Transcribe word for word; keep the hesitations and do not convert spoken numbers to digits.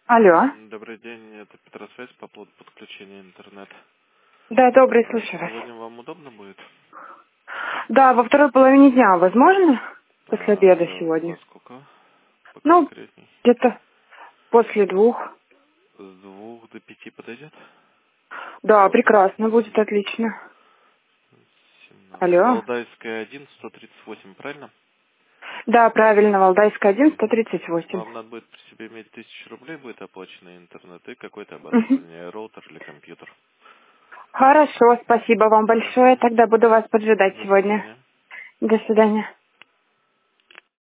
Алло. Добрый день, это Петросвязь по поводу подключения интернета. Да, добрый, Э, слушаю вас. Сегодня вам удобно будет? Да, во второй половине дня, возможно? После А, обеда во, во сегодня. сколько? Ну, Поконкретней. где-то после двух. С двух до пяти подойдет? Да, прекрасно, будет отлично. семнадцать. Алло. Валдайская один, сто тридцать восемь, правильно? Да, правильно, Валдайская один, сто Мгм. тридцать восемь. Вам надо будет при себе иметь тысячу рублей, будет оплачено интернет и какое-то Мгм. оборудование, роутер или компьютер. Хорошо, спасибо вам большое. Мгм. Тогда буду вас поджидать До сегодня. свидания. До свидания.